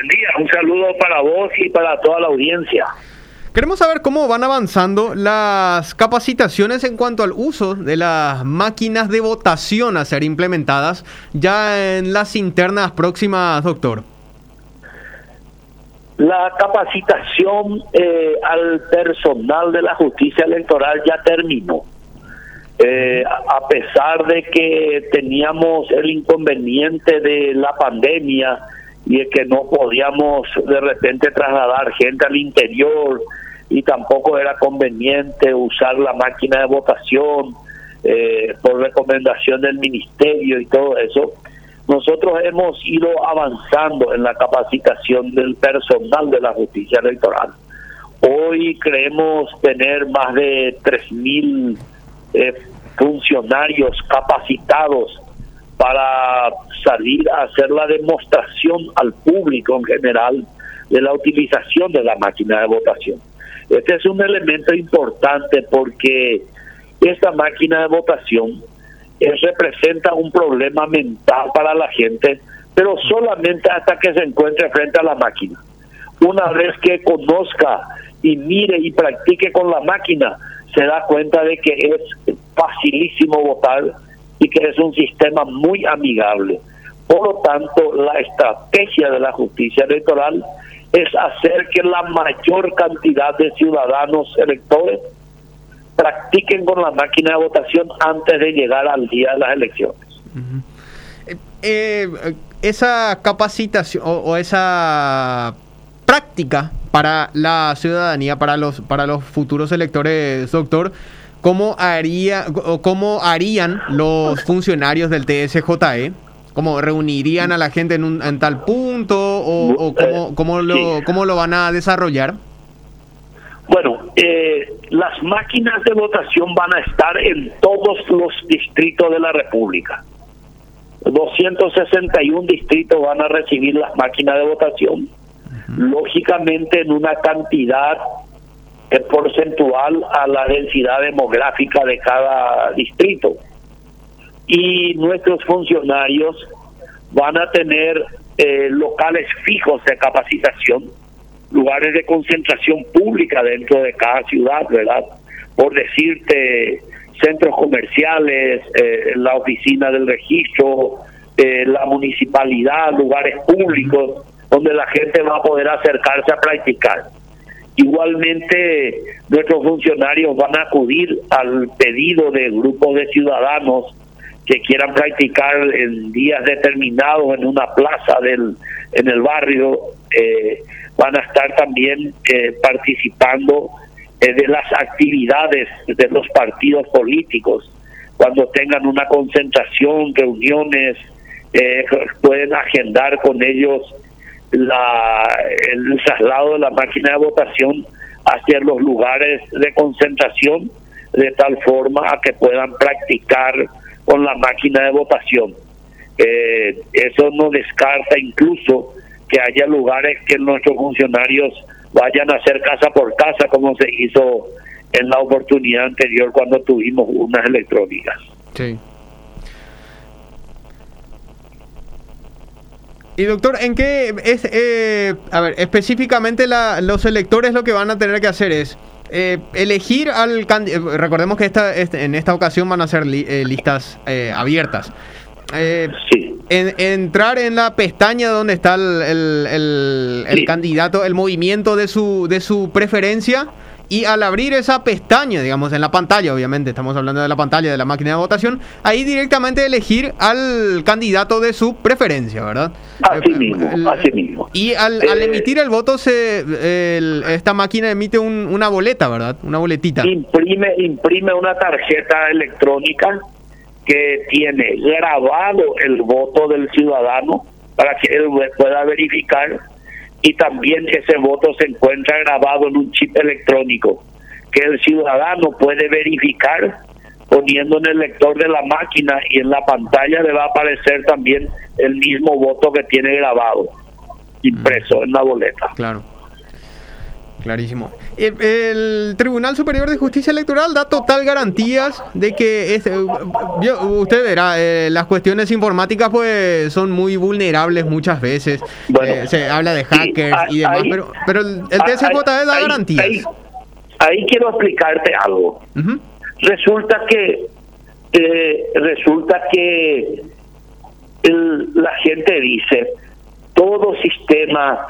día, un saludo para vos y para toda la audiencia. Queremos saber cómo van avanzando las capacitaciones en cuanto al uso de las máquinas de votación a ser implementadas ya en las internas próximas, doctor. La capacitación al personal de la justicia electoral ya terminó. A pesar de que teníamos el inconveniente de la pandemia y es que no podíamos de repente trasladar gente al interior y tampoco era conveniente usar la máquina de votación por recomendación del ministerio y todo eso, nosotros hemos ido avanzando en la capacitación del personal de la justicia electoral. Hoy creemos tener más de 3.000 funcionarios capacitados para salir a hacer la demostración al público en general de la utilización de la máquina de votación. Este es un elemento importante porque esta máquina de votación representa un problema mental para la gente, pero solamente hasta que se encuentre frente a la máquina. Una vez que conozca y mire y practique con la máquina, se da cuenta de que es facilísimo votar y que es un sistema muy amigable. Por lo tanto, la estrategia de la justicia electoral es hacer que la mayor cantidad de ciudadanos electores practiquen con la máquina de votación antes de llegar al día de las elecciones. Esa capacitación o esa práctica para la ciudadanía, para los futuros electores, doctor, ¿cómo harían los funcionarios del TSJE? ¿Cómo reunirían a la gente en tal punto o cómo lo van a desarrollar? Bueno, las máquinas de votación van a estar en todos los distritos de la República. 261 distritos van a recibir las máquinas de votación, lógicamente en una cantidad porcentual a la densidad demográfica de cada distrito. Y nuestros funcionarios van a tener locales fijos de capacitación, lugares de concentración pública dentro de cada ciudad, ¿verdad? Por decirte, centros comerciales, la oficina del registro, la municipalidad, lugares públicos donde la gente va a poder acercarse a practicar. Igualmente, nuestros funcionarios van a acudir al pedido de grupos de ciudadanos que quieran practicar en días determinados en una plaza en el barrio. Van a estar también participando de las actividades de los partidos políticos. Cuando tengan una concentración, reuniones, pueden agendar con ellos el traslado de la máquina de votación hacia los lugares de concentración, de tal forma a que puedan practicar con la máquina de votación. Eso no descarta incluso que haya lugares que nuestros funcionarios vayan a hacer casa por casa, como se hizo en la oportunidad anterior cuando tuvimos unas electrónicas. Sí. Y doctor, ¿en qué es, específicamente los electores lo que van a tener que hacer es elegir al candidato? Recordemos que en esta ocasión van a ser listas abiertas. Sí. Entrar en la pestaña donde está el candidato, el movimiento de su preferencia, y al abrir esa pestaña, digamos, en la pantalla, obviamente, estamos hablando de la pantalla de la máquina de votación, ahí directamente elegir al candidato de su preferencia, ¿verdad? Así mismo. Y al emitir el voto, esta máquina emite una boleta, ¿verdad? Una boletita. Imprime una tarjeta electrónica que tiene grabado el voto del ciudadano para que él pueda verificar, y también ese voto se encuentra grabado en un chip electrónico que el ciudadano puede verificar poniendo en el lector de la máquina, y en la pantalla le va a aparecer también el mismo voto que tiene grabado, impreso en la boleta. Claro. Clarísimo. El Tribunal Superior de Justicia Electoral da total garantías de que usted verá, las cuestiones informáticas pues son muy vulnerables muchas veces. Bueno, se habla de hackers y demás, pero el TSJE da garantías. Ahí quiero explicarte algo. Uh-huh. Resulta que la gente dice todo sistema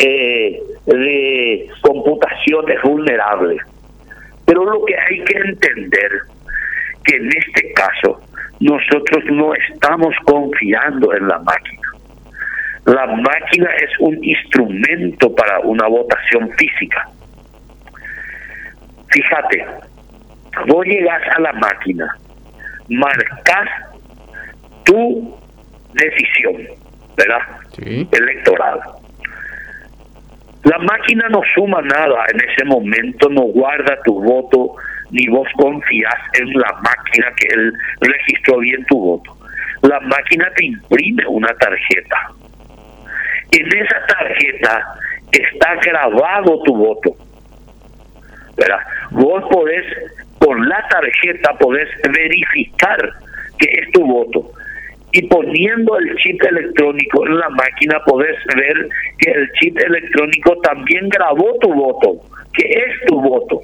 de computación es vulnerable, pero lo que hay que entender que en este caso nosotros no estamos confiando en la máquina. La máquina es un instrumento para una votación física. Fíjate, vos llegás a la máquina, marcas tu decisión, ¿verdad? Sí. Electoral. La máquina no suma nada en ese momento, no guarda tu voto, ni vos confías en la máquina que él registró bien tu voto. La máquina te imprime una tarjeta. En esa tarjeta está grabado tu voto, ¿verdad? Vos podés, con la tarjeta podés verificar que es tu voto. Y poniendo el chip electrónico en la máquina podés ver que el chip electrónico también grabó tu voto, que es tu voto.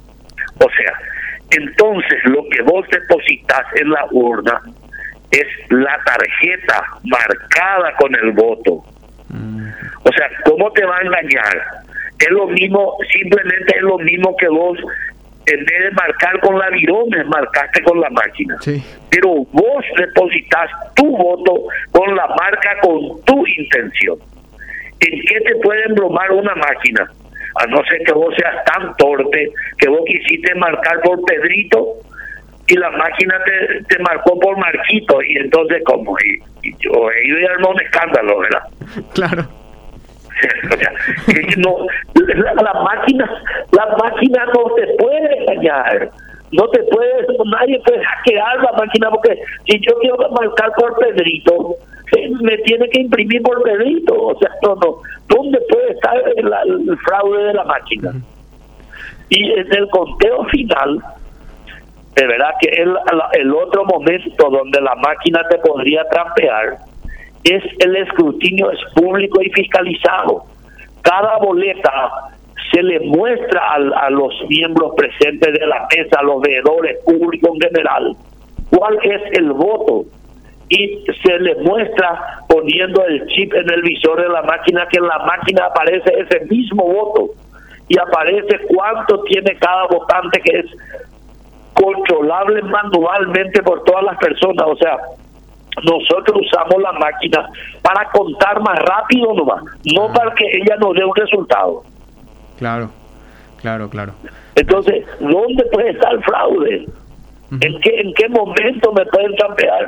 O sea, entonces lo que vos depositas en la urna es la tarjeta marcada con el voto. O sea, ¿cómo te va a engañar? Es lo mismo, simplemente es lo mismo que vos, en vez de marcar con la virome, marcaste con la máquina. Sí. Pero vos depositas tu voto con la marca, con tu intención. ¿En qué te puede embromar una máquina? A no ser que vos seas tan torpe que vos quisiste marcar por Pedrito y la máquina te marcó por Marquito, y entonces como y yo he armado un escándalo, ¿verdad? Claro. O sea, no, la máquina no te puede engañar, nadie puede hackear la máquina, porque si yo quiero marcar por Pedrito, me tiene que imprimir por Pedrito. O sea, no, ¿dónde puede estar el fraude de la máquina? Uh-huh. Y en el conteo final, de verdad que el otro momento donde la máquina te podría trampear es el escrutinio, es público y fiscalizado. Cada boleta se le muestra a los miembros presentes de la mesa, a los veedores, público en general, cuál es el voto, y se le muestra poniendo el chip en el visor de la máquina, que en la máquina aparece ese mismo voto y aparece cuánto tiene cada votante, que es controlable manualmente por todas las personas. O sea, nosotros usamos la máquina para contar más rápido nomás, no para que ella nos dé un resultado. Claro. Entonces, ¿dónde puede estar el fraude? Uh-huh. ¿En qué momento me pueden trampear?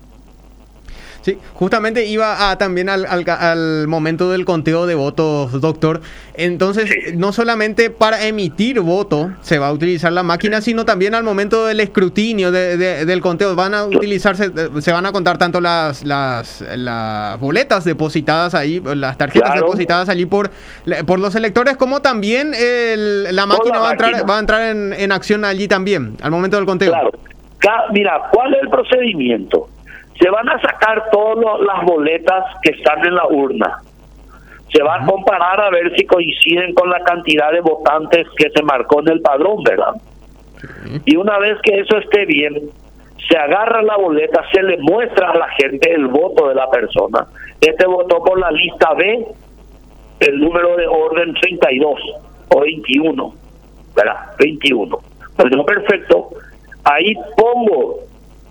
Sí, justamente iba también al momento del conteo de votos, doctor. Entonces, sí, no solamente para emitir voto se va a utilizar la máquina, sino también al momento del escrutinio del conteo van a utilizarse, se van a contar tanto las boletas depositadas ahí, las tarjetas, claro, depositadas allí por los electores, como también la máquina va a entrar en acción allí también al momento del conteo. Claro. Mira, ¿cuál es el procedimiento? Se van a sacar todas las boletas que están en la urna. Se va a comparar a ver si coinciden con la cantidad de votantes que se marcó en el padrón, ¿verdad? Sí. Y una vez que eso esté bien, se agarra la boleta, se le muestra a la gente el voto de la persona. Este votó por la lista B, el número de orden 32 o 21, ¿verdad? 21. Pero perfecto. Ahí pongo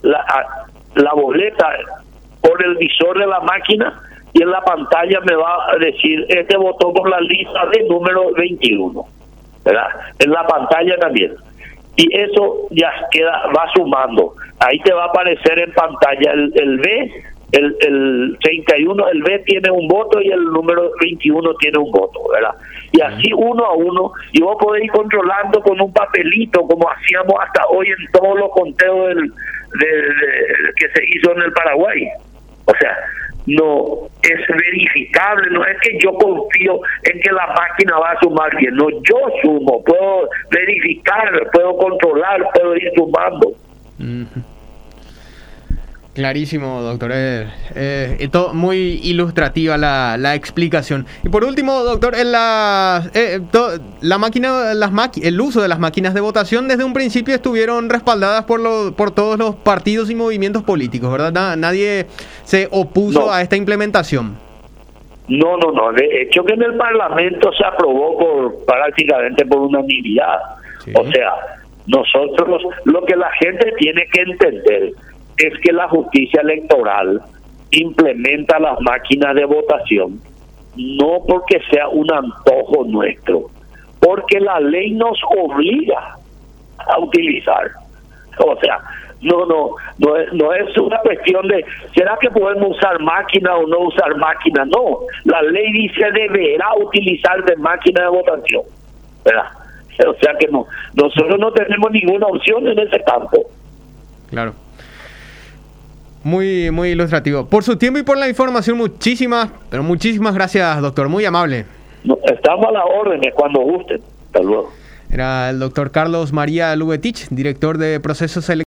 la boleta por el visor de la máquina y en la pantalla me va a decir, este votó por la lista de número 21, ¿verdad? En la pantalla también. Y eso ya va sumando. Ahí te va a aparecer en pantalla el B, el 31, el B tiene un voto y el número 21 tiene un voto, ¿verdad? Y así uno a uno, y vos podés ir controlando con un papelito, como hacíamos hasta hoy en todos los conteos que se hizo en el Paraguay. O sea, no es verificable, no es que yo confío en que la máquina va a sumar bien, no, yo sumo, puedo verificar, puedo controlar, puedo ir sumando. Clarísimo, doctor. Esto muy ilustrativa la explicación. Y por último, doctor, el uso de las máquinas de votación desde un principio estuvieron respaldadas por todos los partidos y movimientos políticos, ¿verdad? Nadie se opuso a esta implementación. No. De hecho, que en el Parlamento se aprobó prácticamente por unanimidad. Sí. O sea, nosotros, lo que la gente tiene que entender es que la justicia electoral implementa las máquinas de votación no porque sea un antojo nuestro, porque la ley nos obliga a utilizar. O sea, no es una cuestión de ¿será que podemos usar máquina o no usar máquina? No, la ley dice deberá utilizar de máquina de votación, ¿verdad? O sea que nosotros no tenemos ninguna opción en ese campo. Claro. Muy, muy ilustrativo. Por su tiempo y por la información, muchísimas gracias, doctor. Muy amable. Estamos a las órdenes cuando gusten. Hasta luego. Era el doctor Carlos María Lubetich, director de procesos selectivos.